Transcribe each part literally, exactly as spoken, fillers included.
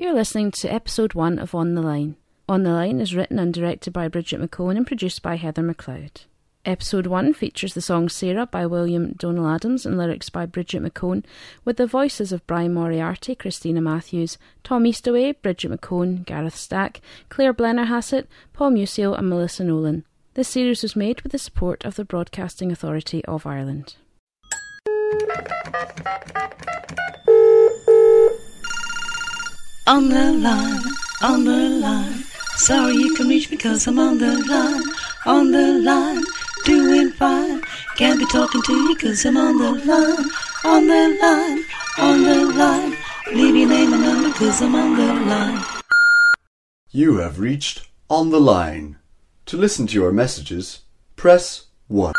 You're listening to episode one of On the Line. On the Line is written and directed by Bridget McCone and produced by Heather McLeod. Episode one features the song Sarah by William Donald Adams and lyrics by Bridget McCone, with the voices of Brian Moriarty, Christina Matthews, Tom Eastaway, Bridget McCone, Gareth Stack, Claire Blennerhassett, Paul Musial and Melissa Nolan. This series was made with the support of the Broadcasting Authority of Ireland. On the line, on the line. Sorry you can reach me cause I'm on the line. On the line, doing fine. Can't be talking to you cause I'm on the line. On the line, on the line. Leave your name and number cause I'm on the line. You have reached On the Line. To listen to your messages, press one.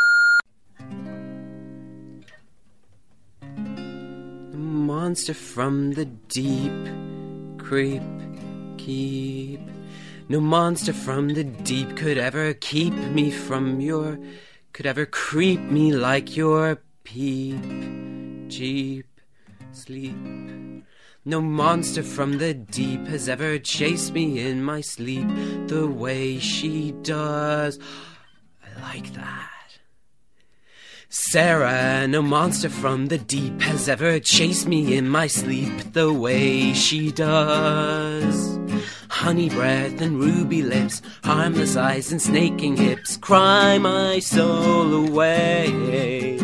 Monster from the deep, creep, keep. No monster from the deep could ever keep me from your, could ever creep me like your peep, cheap, sleep. No monster from the deep has ever chased me in my sleep the way she does. I like that. Sarah, no monster from the deep has ever chased me in my sleep the way she does. Honey breath and ruby lips, harmless eyes and snaking hips, cry my soul away.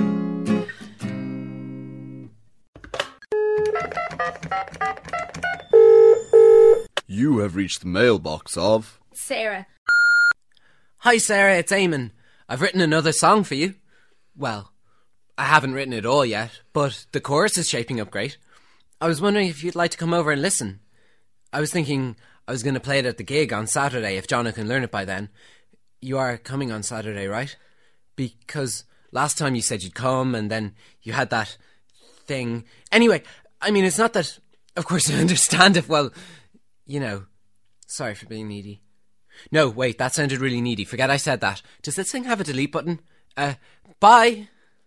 You have reached the mailbox of Sarah. Hi Sarah, it's Eamon. I've written another song for you. Well, I haven't written it all yet, but the chorus is shaping up great. I was wondering if you'd like to come over and listen. I was thinking I was going to play it at the gig on Saturday if Johnna can learn it by then. You are coming on Saturday, right? Because last time you said you'd come and then you had that thing. Anyway, I mean, it's not that... Of course I understand if, well, you know... Sorry for being needy. No, wait, that sounded really needy. Forget I said that. Does this thing have a delete button? Uh, bye!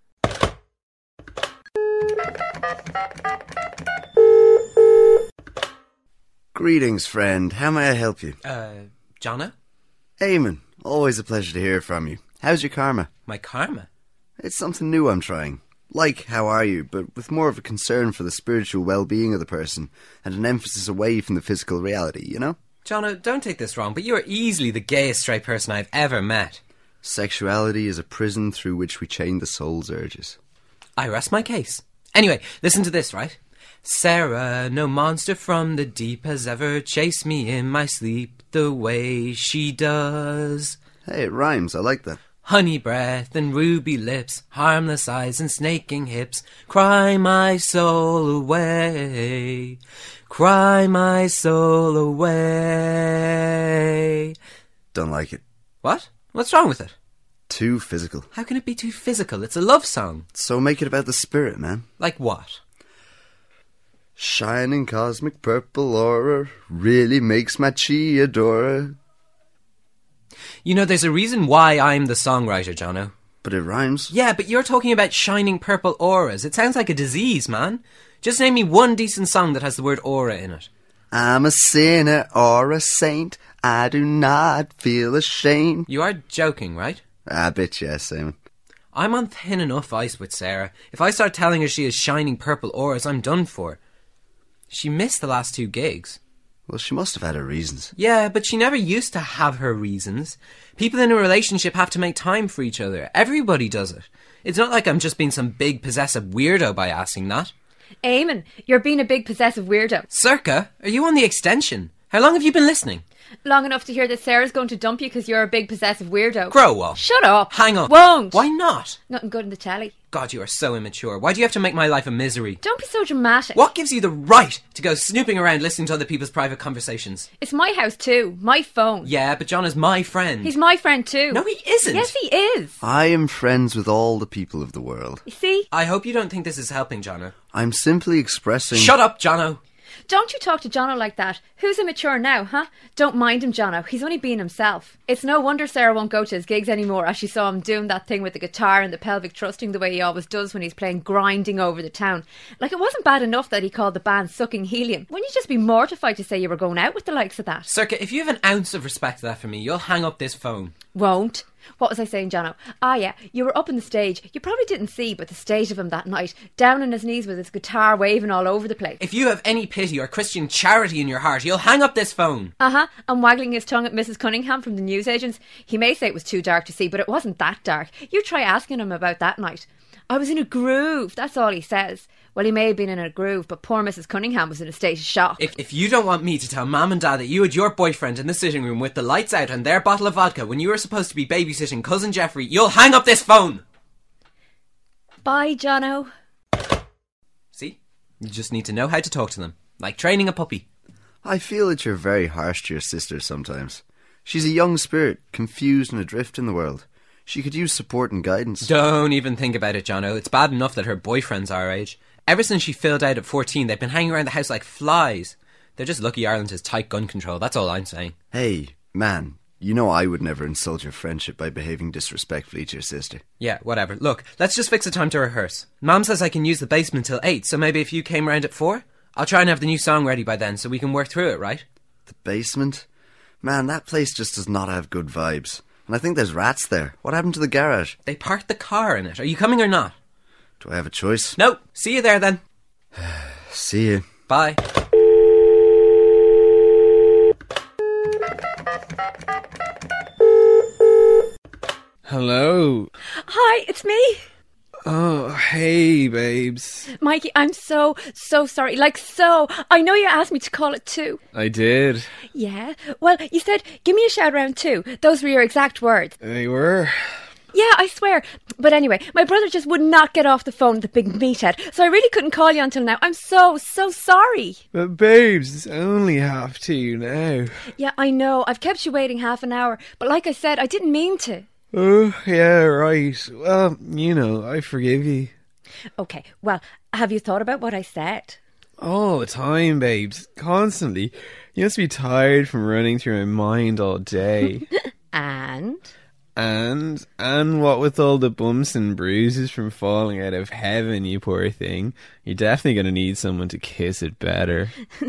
Greetings, friend. How may I help you? Uh, Johnna? Eamon, always a pleasure to hear from you. How's your karma? My karma? It's something new I'm trying. Like, how are you, but with more of a concern for the spiritual well-being of the person and an emphasis away from the physical reality, you know? Johnna, don't take this wrong, but you are easily the gayest straight person I've ever met. Sexuality is a prison through which we chain the soul's urges. I rest my case. Anyway, listen to this, right? Sarah, no monster from the deep has ever chased me in my sleep the way she does. Hey, it rhymes. I like that. Honey breath and ruby lips, harmless eyes and snaking hips, cry my soul away, cry my soul away. Don't like it. What? What's wrong with it? Too physical. How can it be too physical? It's a love song. So make it about the spirit, man. Like what? Shining cosmic purple aura really makes my chi adora. You know, there's a reason why I'm the songwriter, Jono. But it rhymes. Yeah, but you're talking about shining purple auras. It sounds like a disease, man. Just name me one decent song that has the word aura in it. I'm a sinner or a saint. I do not feel ashamed. You are joking, right? I bet yes, Simon. I'm on thin enough ice with Sarah. If I start telling her she has shining purple auras, I'm done for. She missed the last two gigs. Well, she must have had her reasons. Yeah, but she never used to have her reasons. People in a relationship have to make time for each other. Everybody does it. It's not like I'm just being some big possessive weirdo by asking that. Eamon, you're being a big possessive weirdo. Circa, are you on the extension? How long have you been listening? Long enough to hear that Sarah's going to dump you because you're a big possessive weirdo. Grow up. Shut up. Hang on. Won't. Why not? Nothing good in the telly. God, you are so immature. Why do you have to make my life a misery? Don't be so dramatic. What gives you the right to go snooping around listening to other people's private conversations? It's my house too. My phone. Yeah, but John is my friend. He's my friend too. No, he isn't. Yes, he is. I am friends with all the people of the world. You see? I hope you don't think this is helping, Jono. I'm simply expressing... Shut up, Jono. Don't you talk to Jono like that. Who's immature now, huh? Don't mind him, Jono. He's only being himself. It's no wonder Sarah won't go to his gigs anymore as she saw him doing that thing with the guitar and the pelvic thrusting the way he always does when he's playing Grinding Over the Town. Like, it wasn't bad enough that he called the band Sucking Helium. Wouldn't you just be mortified to say you were going out with the likes of that? Circa, if you have an ounce of respect left for me, you'll hang up this phone. Won't. What was I saying, Jono? Ah, yeah, you were up on the stage. You probably didn't see, but the state of him that night, down on his knees with his guitar waving all over the place. If you have any pity or Christian charity in your heart, you'll hang up this phone. Uh-huh, and waggling his tongue at Missus Cunningham from the newsagents. He may say it was too dark to see, but it wasn't that dark. You try asking him about that night. I was in a groove, that's all he says. Well, he may have been in a groove, but poor Missus Cunningham was in a state of shock. If, if you don't want me to tell Mum and Dad that you had your boyfriend in the sitting room with the lights out and their bottle of vodka when you were supposed to be babysitting Cousin Jeffrey, you'll hang up this phone! Bye, Jono. See? You just need to know how to talk to them. Like training a puppy. I feel that you're very harsh to your sister sometimes. She's a young spirit, confused and adrift in the world. She could use support and guidance. Don't even think about it, Jono. It's bad enough that her boyfriend's our age. Ever since she filled out at fourteen, they've been hanging around the house like flies. They're just lucky Ireland has tight gun control, that's all I'm saying. Hey, man, you know I would never insult your friendship by behaving disrespectfully to your sister. Yeah, whatever. Look, let's just fix a time to rehearse. Mum says I can use the basement till eight, so maybe if you came round at four? I'll try and have the new song ready by then so we can work through it, right? The basement? Man, that place just does not have good vibes. And I think there's rats there. What happened to the garage? They parked the car in it. Are you coming or not? Do I have a choice? No. See you there then. See you. Bye. Hello. Hi, it's me. Oh, hey, babes. Mikey, I'm so, so sorry. Like, so. I know you asked me to call it two. I did. Yeah. Well, you said, give me a shout around two. Those were your exact words. They were. Yeah, I swear. But anyway, my brother just would not get off the phone, the big meathead. So I really couldn't call you until now. I'm so, so sorry. But babes, it's only half two now. Yeah, I know. I've kept you waiting half an hour. But like I said, I didn't mean to. Oh, yeah, right. Well, you know, I forgive you. Okay, well, have you thought about what I said? All the time, babes. Constantly. You must be tired from running through my mind all day. And? And, and what with all the bumps and bruises from falling out of heaven, you poor thing, you're definitely going to need someone to kiss it better.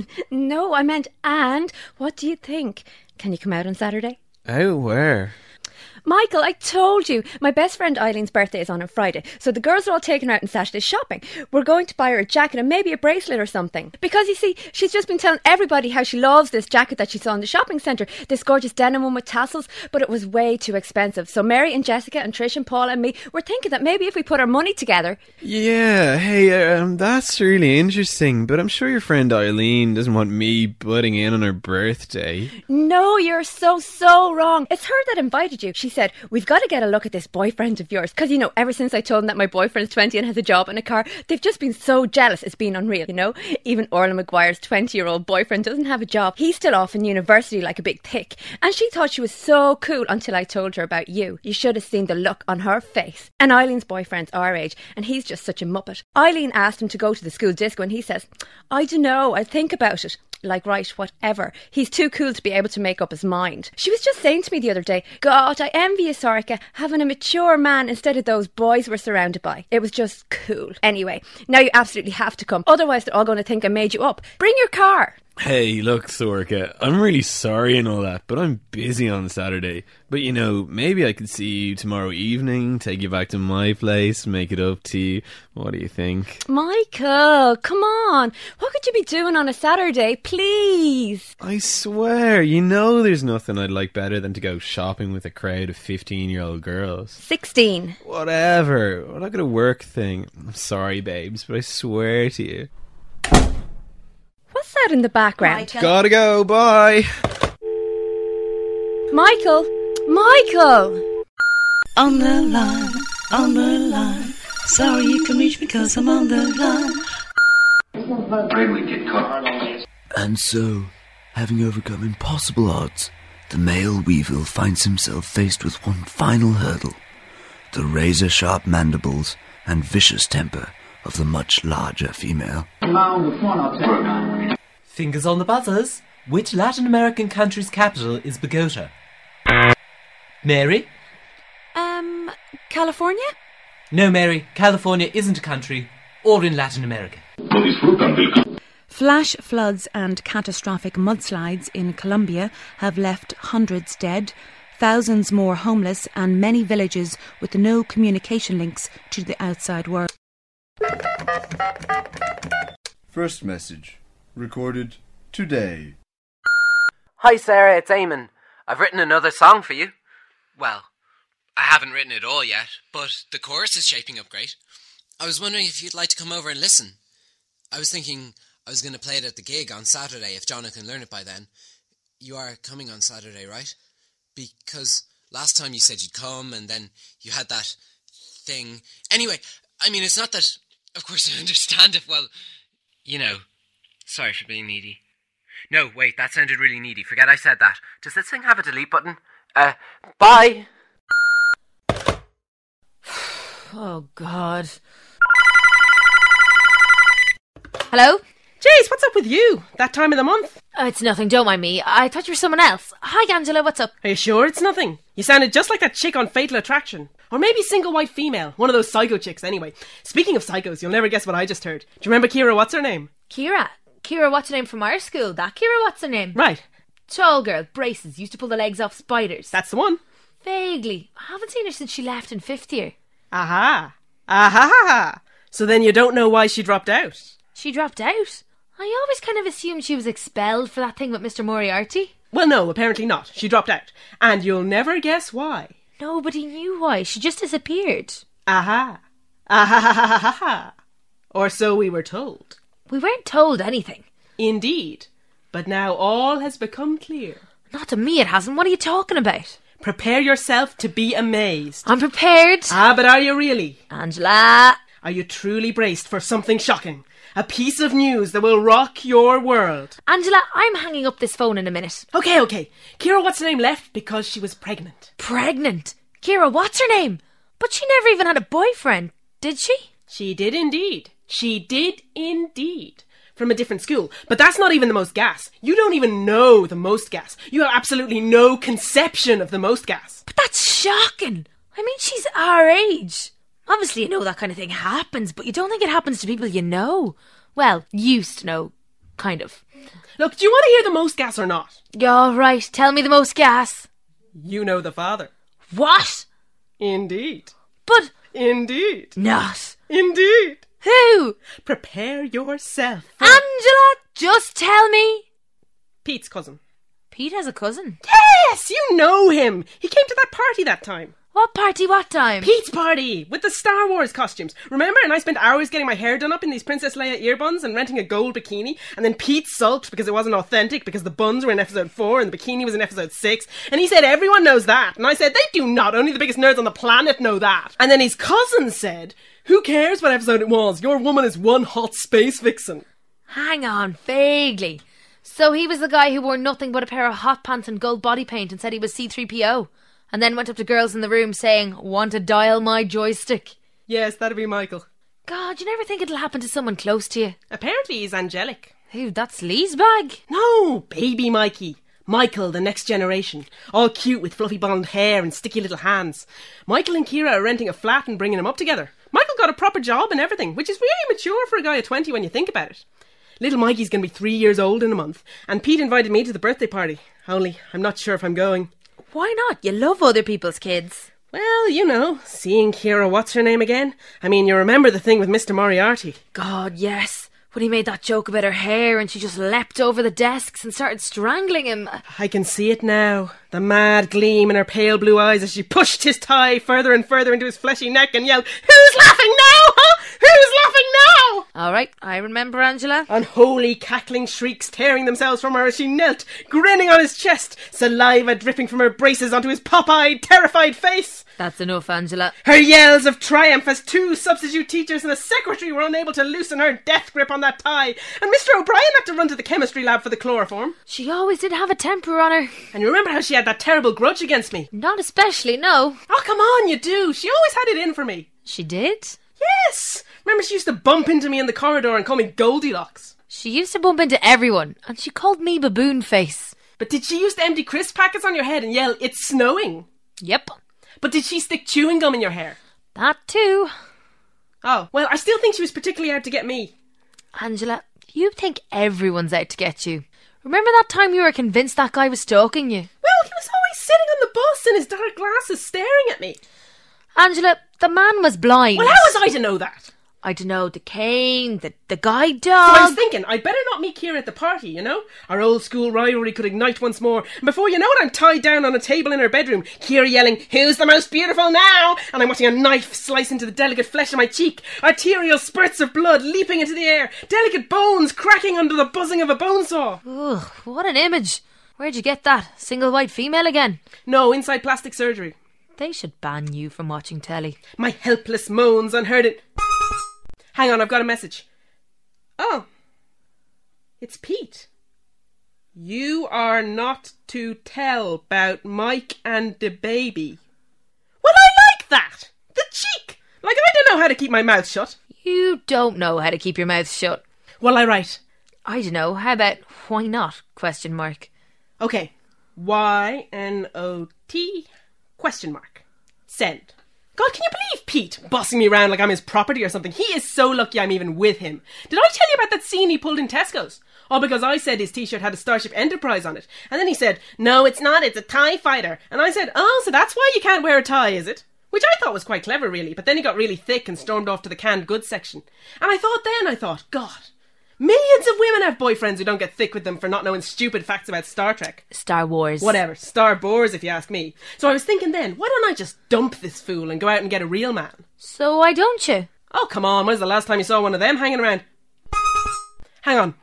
No, I meant and. What do you think? Can you come out on Saturday? Out where? Michael, I told you. My best friend Eileen's birthday is on a Friday, so the girls are all taking her out on Saturday shopping. We're going to buy her a jacket and maybe a bracelet or something. Because, you see, she's just been telling everybody how she loves this jacket that she saw in the shopping centre, this gorgeous denim one with tassels, but it was way too expensive. So Mary and Jessica and Trish and Paul and me were thinking that maybe if we put our money together... Yeah, hey, um, that's really interesting, but I'm sure your friend Eileen doesn't want me butting in on her birthday. No, you're so, so wrong. It's her that invited you. She said, we've got to get a look at this boyfriend of yours. Because, you know, ever since I told them that my boyfriend's twenty and has a job and a car, they've just been so jealous. It's been unreal, you know? Even Orla Maguire's twenty-year-old boyfriend doesn't have a job. He's still off in university like a big thick. And she thought she was so cool until I told her about you. You should have seen the look on her face. And Eileen's boyfriend's our age, and he's just such a muppet. Eileen asked him to go to the school disco, and he says, I don't know, I'll think about it. Like, right, whatever. He's too cool to be able to make up his mind. She was just saying to me the other day, God, I envy you, Sorka, having a mature man instead of those boys we're surrounded by. It was just cool. Anyway, now you absolutely have to come. Otherwise, they're all going to think I made you up. Bring your car. Hey, look, Sorka, I'm really sorry and all that, but I'm busy on Saturday. But, you know, maybe I could see you tomorrow evening, take you back to my place, make it up to you. What do you think? Michael, come on. What could you be doing on a Saturday? Please. I swear, you know there's nothing I'd like better than to go shopping with a crowd of fifteen-year-old girls. sixteen. Whatever. Well, I got a work thing. I'm sorry, babes, but I swear to you. What's that in the background? Michael. Gotta go, bye. Michael! Michael! On the line, on the line. Sorry you can reach me cause I'm on the line. Afraid we'd get caught. And so, having overcome impossible odds, the male weevil finds himself faced with one final hurdle: the razor-sharp mandibles and vicious temper of the much larger female. Fingers on the buzzers. Which Latin American country's capital is Bogota? Mary? Um, California? No, Mary. California isn't a country or in Latin America. Flash floods and catastrophic mudslides in Colombia have left hundreds dead, thousands more homeless, and many villages with no communication links to the outside world. First message, recorded today. Hi Sarah, it's Eamon. I've written another song for you. Well, I haven't written it all yet, but the chorus is shaping up great. I was wondering if you'd like to come over and listen. I was thinking I was going to play it at the gig on Saturday if Johnna can learn it by then. You are coming on Saturday, right? Because last time you said you'd come and then you had that thing. Anyway, I mean, it's not that, of course I understand it, well, you know. Sorry for being needy. No, wait, that sounded really needy. Forget I said that. Does this thing have a delete button? Uh, bye! Oh, God. Hello? Jeez, what's up with you? That time of the month? Oh, it's nothing, don't mind me. I thought you were someone else. Hi, Angela, what's up? Are you sure it's nothing? You sounded just like that chick on Fatal Attraction. Or maybe Single White Female. One of those psycho chicks, anyway. Speaking of psychos, you'll never guess what I just heard. Do you remember Kira, what's her name? Kira? Kira, what's her name from our school? That Kira, what's her name? Right. Tall girl, braces, used to pull the legs off spiders. That's the one. Vaguely. I haven't seen her since she left in fifth year. Aha. Aha. So then you don't know why she dropped out? She dropped out? I always kind of assumed she was expelled for that thing with Mister Moriarty. Well, no, apparently not. She dropped out. And you'll never guess why. Nobody knew why. She just disappeared. Aha. Aha ha ha ha ha. Or so we were told. We weren't told anything. Indeed. But now all has become clear. Not to me it hasn't. What are you talking about? Prepare yourself to be amazed. I'm prepared. Ah, but are you really? Angela. Are you truly braced for something shocking? A piece of news that will rock your world. Angela, I'm hanging up this phone in a minute. Okay, okay. Kira, what's her name, left because she was pregnant. Pregnant? Kira, what's her name? But she never even had a boyfriend, did she? She did indeed. She did indeed. From a different school. But that's not even the most gas. You don't even know the most gas. You have absolutely no conception of the most gas. But that's shocking. I mean, she's our age. Obviously, you know that kind of thing happens, but you don't think it happens to people you know. Well, used to know, kind of. Look, do you want to hear the most gas or not? All right, tell me the most gas. You know the father. What? Indeed. But... Indeed. Not. Indeed. Who? Prepare yourself. For... Angela, just tell me. Pete's cousin. Pete has a cousin? Yes, you know him. He came to that party that time. What party, what time? Pete's party, with the Star Wars costumes. Remember? And I spent hours getting my hair done up in these Princess Leia ear buns and renting a gold bikini. And then Pete sulked because it wasn't authentic, because the buns were in episode four and the bikini was in episode six. And he said everyone knows that. And I said, they do not. Only the biggest nerds on the planet know that. And then his cousin said, who cares what episode it was? Your woman is one hot space vixen. Hang on, vaguely. So he was the guy who wore nothing but a pair of hot pants and gold body paint and said he was C three P O. And then went up to girls in the room saying, want to dial my joystick? Yes, that'd be Michael. God, you never think it'll happen to someone close to you. Apparently he's angelic. Who, that's Lee's bag? No, baby Mikey. Michael, the next generation. All cute with fluffy blonde hair and sticky little hands. Michael and Kira are renting a flat and bringing him up together. Michael got a proper job and everything, which is really mature for a guy of twenty when you think about it. Little Mikey's going to be three years old in a month, and Pete invited me to the birthday party. Only, I'm not sure if I'm going. Why not? You love other people's kids. Well, you know, seeing Kira, what's her name again? I mean, you remember the thing with Mister Moriarty. God, yes. When he made that joke about her hair and she just leapt over the desks and started strangling him. I can see it now. The mad gleam in her pale blue eyes as she pushed his tie further and further into his fleshy neck and yelled, who's laughing now, huh? Who's laughing now? All right, I remember, Angela. Unholy cackling shrieks tearing themselves from her as she knelt, grinning on his chest, saliva dripping from her braces onto his pop-eyed, terrified face. That's enough, Angela. Her yells of triumph as two substitute teachers and a secretary were unable to loosen her death grip on that tie, and Mister O'Brien had to run to the chemistry lab for the chloroform. She always did have a temper on her. And you remember how she had that terrible grudge against me? Not especially, no. Oh, come on, you do. She always had it in for me. She did? Yes. Remember she used to bump into me in the corridor and call me Goldilocks. She used to bump into everyone, and she called me baboon face. But did she use to empty crisp packets on your head and yell, "It's snowing"? Yep. But did she stick chewing gum in your hair? That too. Oh, well, I still think she was particularly out to get me. Angela, you think everyone's out to get you. Remember that time you were convinced that guy was stalking you? Well, he was always sitting on the bus in his dark glasses staring at me. Angela, the man was blind. Well, how was I to know that? I don't know, the cane, the, the guide So dog. I was thinking, I'd better not meet Kira at the party, you know? Our old school rivalry could ignite once more. And before you know it, I'm tied down on a table in her bedroom. Kira yelling, "Who's the most beautiful now?" And I'm watching a knife slice into the delicate flesh of my cheek. Arterial spurts of blood leaping into the air. Delicate bones cracking under the buzzing of a bone saw. Ugh, what an image. Where'd you get that? Single white female again? No, inside plastic surgery. They should ban you from watching telly. My helpless moans unheard it. Hang on, I've got a message. Oh. It's Pete. "You are not to tell about Mike and the baby." Well, I like that. The cheek. Like, I don't know how to keep my mouth shut. You don't know how to keep your mouth shut. Well, I write. I don't know. How about why not? Question mark. Okay. Y N O T question mark. Send. God, can you believe Pete bossing me around like I'm his property or something? He is so lucky I'm even with him. Did I tell you about that scene he pulled in Tesco's? All because I said his t-shirt had a Starship Enterprise on it. And then he said, "No, it's not, it's a TIE fighter." And I said, "Oh, so that's why you can't wear a tie, is it?" Which I thought was quite clever, really. But then he got really thick and stormed off to the canned goods section. And I thought then, I thought, God, millions of women have boyfriends who don't get thick with them for not knowing stupid facts about Star Trek. Star Wars. Whatever. Star Wars, if you ask me. So I was thinking then, why don't I just dump this fool and go out and get a real man? So why don't you? Oh, come on. When's the last time you saw one of them hanging around? Hang on.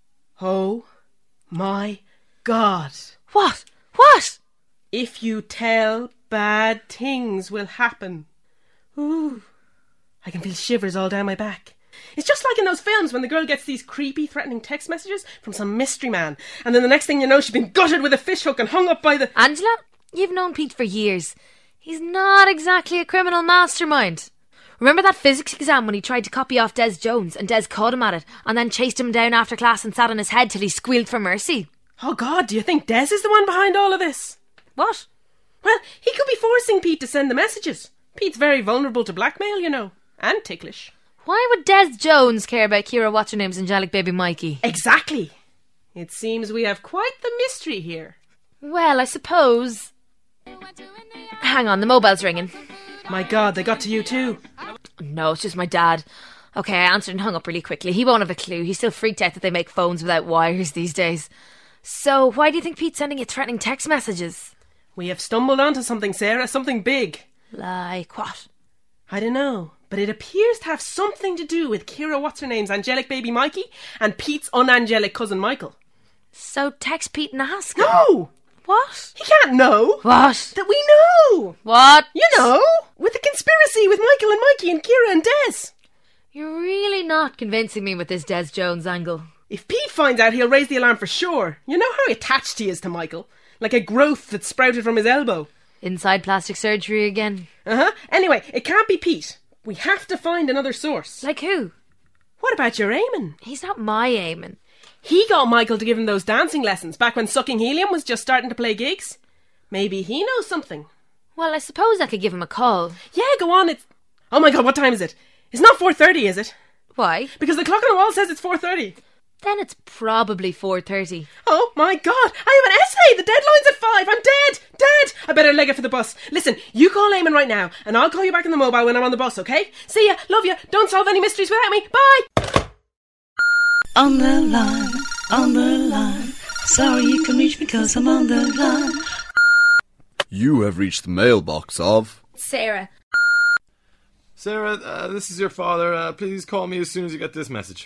Oh my God. What? What? If you tell, bad things will happen. Ooh. I can feel shivers all down my back. It's just like in those films when the girl gets these creepy, threatening text messages from some mystery man, and then the next thing you know, she's been gutted with a fishhook and hung up by the... Angela, you've known Pete for years. He's not exactly a criminal mastermind. Remember that physics exam when he tried to copy off Des Jones and Des caught him at it and then chased him down after class and sat on his head till he squealed for mercy? Oh God, do you think Des is the one behind all of this? What? Well, he could be forcing Pete to send the messages. Pete's very vulnerable to blackmail, you know, and ticklish. Why would Des Jones care about Kira What's-Her-Name's angelic baby Mikey? Exactly. It seems we have quite the mystery here. Well, I suppose... Hang on, the mobile's ringing. My God, they got to you too. No, it's just my dad. Okay, I answered and hung up really quickly. He won't have a clue. He's still freaked out that they make phones without wires these days. So, why do you think Pete's sending you threatening text messages? We have stumbled onto something, Sarah, something big. Like what? I don't know, but it appears to have something to do with Kira What's-Her-Name's angelic baby Mikey and Pete's unangelic cousin Michael. So text Pete and ask him. No! What? He can't know. What? That we know. What? You know, with the conspiracy with Michael and Mikey and Kira and Des. You're really not convincing me with this Des Jones angle. If Pete finds out, he'll raise the alarm for sure. You know how attached he is to Michael? Like a growth that sprouted from his elbow. Inside plastic surgery again. Uh-huh. Anyway, it can't be Pete. We have to find another source. Like who? What about your Eamon? He's not my Eamon. He got Michael to give him those dancing lessons back when Sucking Helium was just starting to play gigs. Maybe he knows something. Well, I suppose I could give him a call. Yeah, go on. It's... Oh my God, what time is it? It's not four thirty, is it? Why? Because the clock on the wall says it's four thirty. Then it's probably four thirty. Oh my God, I have an essay! The deadline's at five! I'm dead! Dead! I better leg it for the bus. Listen, you call Eamon right now, and I'll call you back on the mobile when I'm on the bus, okay? See ya, love ya, don't solve any mysteries without me, bye! On the line, on the line. Sorry you can reach me 'cause I'm on the line. You have reached the mailbox of... Sarah. Sarah, uh, this is your father. Uh, please call me as soon as you get this message.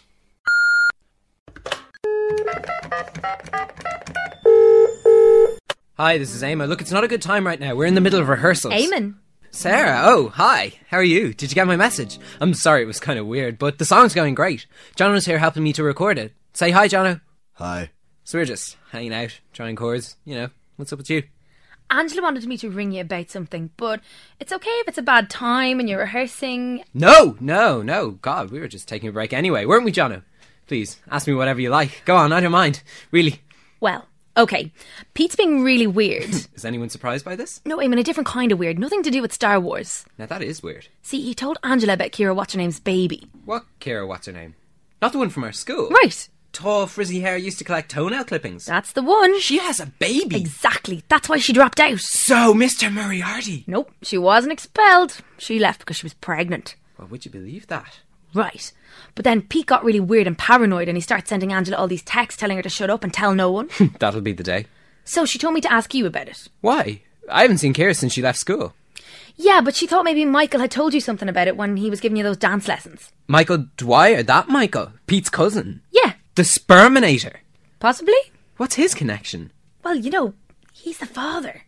Hi, this is Eamon. Look, it's not a good time right now. We're in the middle of rehearsals. Eamon? Sarah, oh, hi. How are you? Did you get my message? I'm sorry, it was kind of weird, but the song's going great. Jono's here helping me to record it. Say hi, Jono. Hi. So we're just hanging out, trying chords, you know. What's up with you? Angela wanted me to ring you about something, but it's okay if it's a bad time and you're rehearsing. No, no, no. God, we were just taking a break anyway, weren't we, Jono? Please, ask me whatever you like. Go on, I don't mind. Really. Well, okay. Pete's being really weird. Is anyone surprised by this? No, I mean a different kind of weird. Nothing to do with Star Wars. Now that is weird. See, he told Angela about Kira What's-Her-Name's baby. What Kira What's-Her-Name? Not the one from our school? Right. Tall, frizzy hair, used to collect toenail clippings. That's the one. She has a baby. Exactly. That's why she dropped out. So, Mister Moriarty. Nope, she wasn't expelled. She left because she was pregnant. Well, would you believe that? Right. But then Pete got really weird and paranoid and he started sending Angela all these texts telling her to shut up and tell no one. That'll be the day. So she told me to ask you about it. Why? I haven't seen Kira since she left school. Yeah, but she thought maybe Michael had told you something about it when he was giving you those dance lessons. Michael Dwyer, that Michael? Pete's cousin? Yeah. The Sperminator? Possibly. What's his connection? Well, you know, he's the father.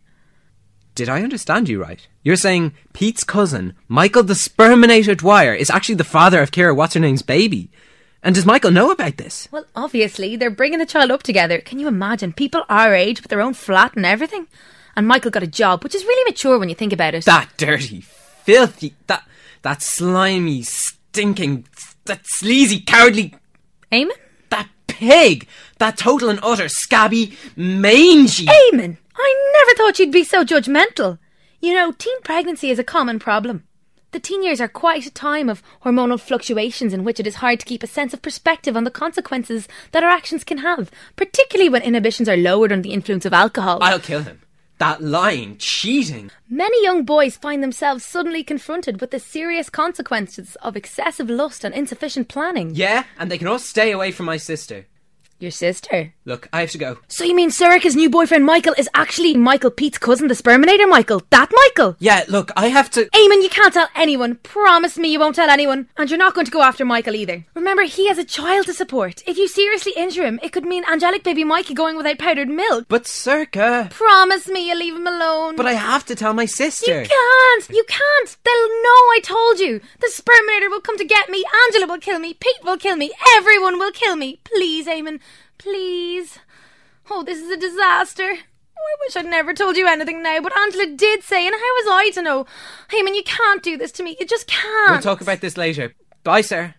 Did I understand you right? You're saying Pete's cousin, Michael the Sperminator Dwyer, is actually the father of Kira What's-Her-Name's baby? And does Michael know about this? Well, obviously, they're bringing the child up together. Can you imagine? People our age with their own flat and everything. And Michael got a job, which is really mature when you think about it. That dirty, filthy, that that slimy, stinking, that sleazy, cowardly... Eamon? That pig! That total and utter scabby, mangy... Eamon! I never thought you'd be so judgmental. You know, teen pregnancy is a common problem. The teen years are quite a time of hormonal fluctuations in which it is hard to keep a sense of perspective on the consequences that our actions can have, particularly when inhibitions are lowered under the influence of alcohol. I'll kill him. That lying, cheating. Many young boys find themselves suddenly confronted with the serious consequences of excessive lust and insufficient planning. Yeah, and they can all stay away from my sister. Your sister? Look, I have to go. So you mean Sorika's new boyfriend Michael is actually Michael Pete's cousin, the Sperminator Michael? That Michael? Yeah, look, I have to... Eamon, you can't tell anyone. Promise me you won't tell anyone. And you're not going to go after Michael either. Remember, he has a child to support. If you seriously injure him, it could mean angelic baby Mikey going without powdered milk. But Sorika... Promise me you'll leave him alone. But I have to tell my sister. You can't. You can't. They'll know I told you. The Sperminator will come to get me. Angela will kill me. Pete will kill me. Everyone will kill me. Please, Eamon. Please. Oh, this is a disaster. Oh, I wish I'd never told you anything now, but Angela did say, and how was I to know? Eamon, you can't do this to me. You just can't. We'll talk about this later. Bye, sir.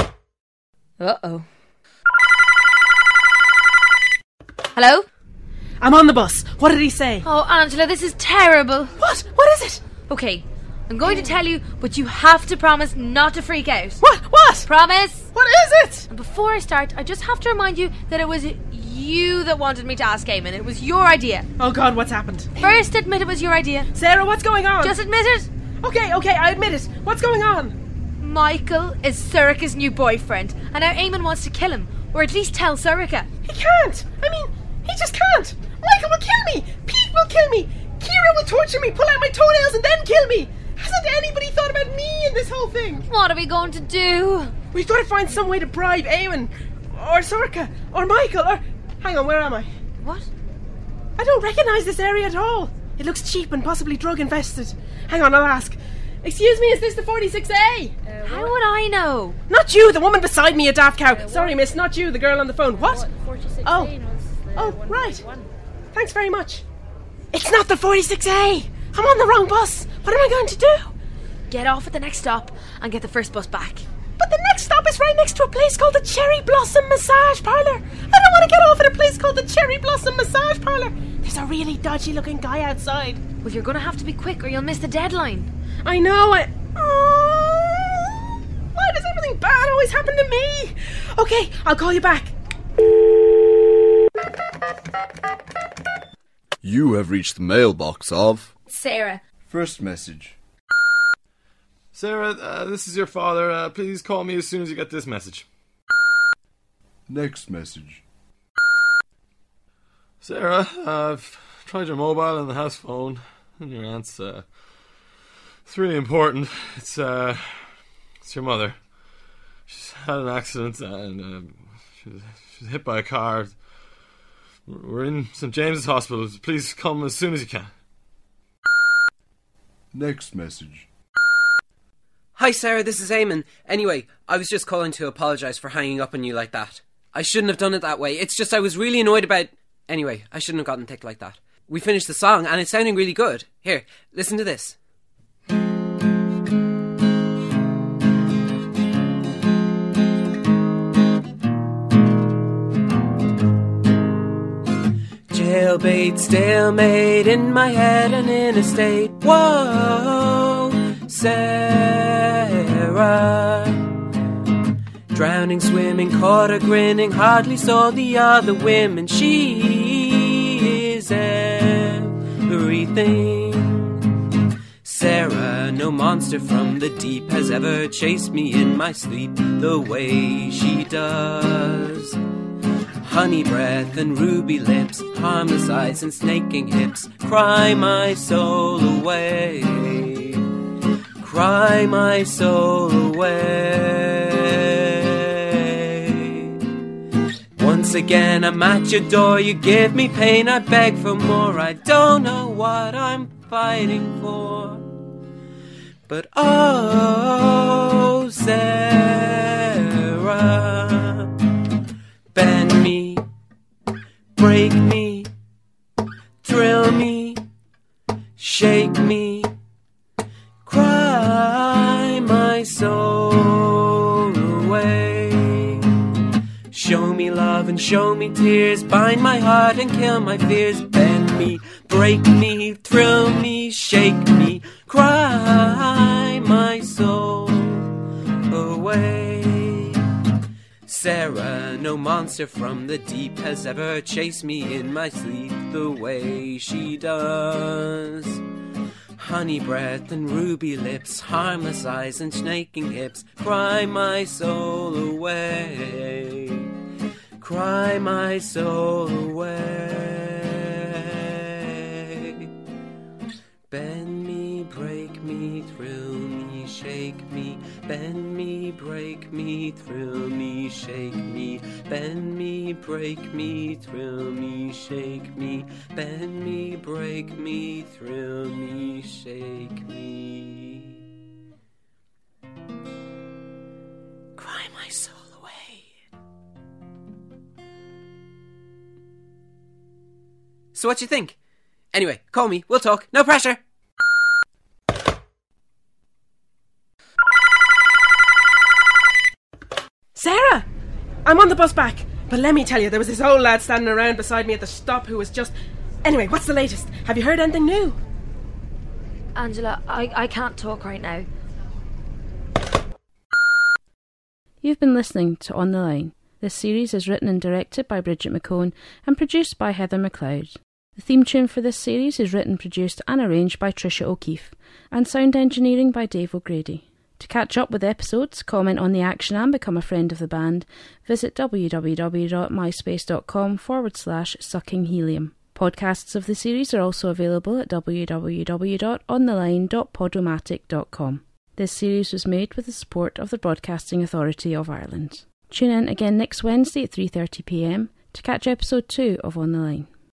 Uh-oh. Hello? I'm on the bus. What did he say? Oh, Angela, this is terrible. What? What is it? Okay, I'm going to tell you, but you have to promise not to freak out. What? What? Promise? What is it? And before I start, I just have to remind you that it was you that wanted me to ask Eamon. It was your idea. Oh God, what's happened? First, admit it was your idea. Sarah, what's going on? Just admit it. Okay, okay, I admit it. What's going on? Michael is Sorika's new boyfriend, and now Eamon wants to kill him, or at least tell Sorika. He can't. I mean, he just can't. Michael will kill me. Pete will kill me. Kira will torture me, pull out my toenails, and then kill me. Hasn't anybody thought about me in this whole thing? What are we going to do? We've got to find some way to bribe Eamon, or Sorika, or Michael, or... Hang on, where am I? What? I don't recognise this area at all. It looks cheap and possibly drug-infested. Hang on, I'll ask. Excuse me, is this the forty-six A? Uh, How would I know? Not you, the woman beside me, a daft cow. Uh, Sorry, miss, not you, the girl on the phone. What? what forty-six A oh, was, uh, oh, right. Thanks very much. It's not the forty-six A. I'm on the wrong bus. What am I going to do? Get off at the next stop and get the first bus back. But the next stop is right next to a place called the Cherry Blossom Massage Parlour. I don't want to get off at a place called the Cherry Blossom Massage Parlour. There's a really dodgy looking guy outside. Well, you're going to have to be quick or you'll miss the deadline. I know it. Oh, why does everything bad always happen to me? Okay, I'll call you back. You have reached the mailbox of... Sarah. First message. Sarah, uh, this is your father. Uh, please call me as soon as you get this message. Next message. Sarah, uh, I've tried your mobile and the house phone and your aunt's. Uh, it's really important. It's uh, it's your mother. She's had an accident and uh, she was, she was hit by a car. We're in Saint James's Hospital. Please come as soon as you can. Next message. Hi, Sarah, this is Eamon. Anyway, I was just calling to apologise for hanging up on you like that. I shouldn't have done it that way. It's just I was really annoyed about... Anyway, I shouldn't have gotten thick like that. We finished the song and it's sounding really good. Here, listen to this. Jailbait, stalemate in my head and in a state. Whoa, Sarah. Drowning, swimming, caught her grinning, hardly saw the other women. She is everything. Sarah, no monster from the deep has ever chased me in my sleep the way she does. Honey breath and ruby lips, harmless eyes and snaking hips, cry my soul away, cry my soul away. Once again I'm at your door, you give me pain, I beg for more. I don't know what I'm fighting for, but oh, Sarah, bend me, break me, thrill me, shake me, cry my soul away. Show me love and show me tears, bind my heart and kill my fears. Bend me, break me, thrill me, shake me, cry my soul away. Sarah, no monster from the deep has ever chased me in my sleep the way she does. Honey breath and ruby lips, harmless eyes and snaking hips, cry my soul away, cry my soul away. Bend me, break me, thrill me, shake me. Bend me, break me, thrill me, shake me. Bend me, break me, thrill me, shake me. Bend me, break me, thrill me, shake me. Cry my soul away. So what you think? Anyway, call me, we'll talk, no pressure. Sarah! I'm on the bus back. But let me tell you, there was this old lad standing around beside me at the stop who was just... Anyway, what's the latest? Have you heard anything new? Angela, I, I can't talk right now. You've been listening to On the Line. This series is written and directed by Bridget McCone and produced by Heather McLeod. The theme tune for this series is written, produced and arranged by Tricia O'Keefe, and sound engineering by Dave O'Grady. To catch up with episodes, comment on the action and become a friend of the band, visit www.myspace.com forward slash sucking helium. Podcasts of the series are also available at w w w dot on the line dot podomatic dot com. This series was made with the support of the Broadcasting Authority of Ireland. Tune in again next Wednesday at three thirty p m to catch episode two of On the Line.